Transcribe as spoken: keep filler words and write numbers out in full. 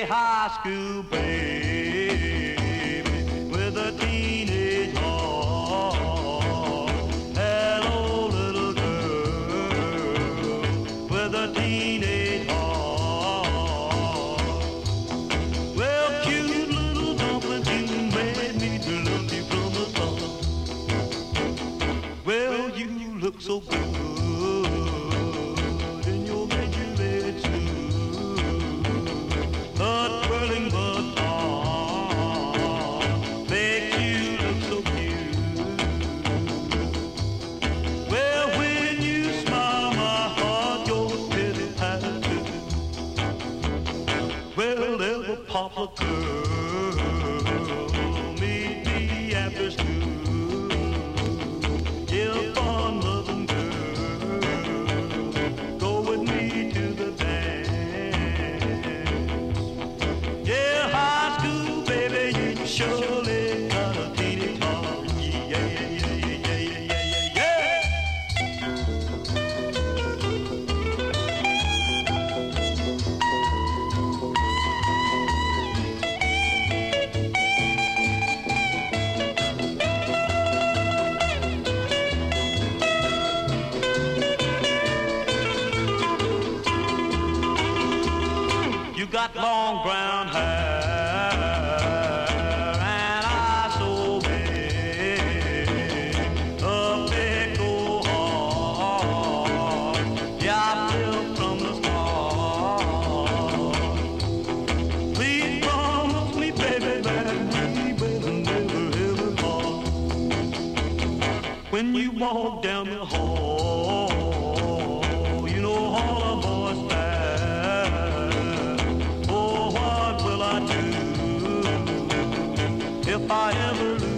high school baby with a teenage heart. Hello, little girl with a teenage heart. Well, cute little dumpling, you made me to love you from the start. Well, you look so good in your major red suit, a twirling baton makes you look so cute. Well, when you smile, my heart goes pity-patter too. Well, ever Papa girl, meet me after school. Yeah, fun loving girl, go with me to the dance. Yeah, high school baby, you surely got a teenage heart. Yeah, yeah, yeah, yeah, yeah, yeah, yeah, You got long brown hair and eyes so big, a big old heart. Yeah, I feel from the start. Please promise me, baby, that we will never ever part. When you walk down the hall, you know all the boys pass. Oh, what will I do if I ever lose